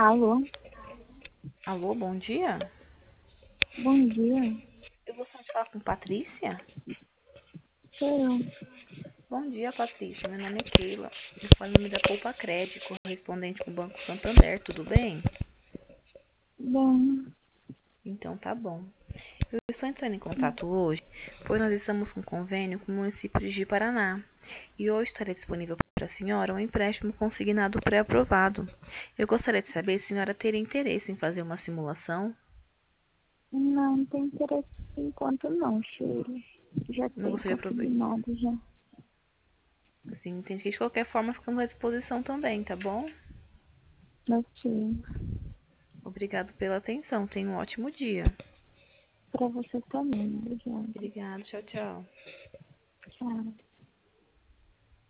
Alô, Alô, bom dia. bom dia. Eu gostaria de falar com Patrícia. Sou eu. Bom dia, Patrícia. Meu nome é Keila. Eu falo em nome da Poupa Crédito, correspondente com o Banco Santander. Tudo bem? Bom, Então tá bom. Eu estou entrando em contato hoje, pois nós estamos com convênio com o município de Ji-Paraná. E hoje estará disponível para a senhora um empréstimo consignado pré-aprovado. Eu gostaria de saber se a senhora teria interesse em fazer uma simulação. não tem interesse por enquanto não, Sheila. Já Não tem gostaria de aproveitar. consignado já. Assim, entendi. De qualquer forma, ficamos à disposição também, tá bom? Ok. Obrigado pela atenção. Tenha um ótimo dia. Pra você também, obrigada. Obrigada. Tchau, tchau. Tchau.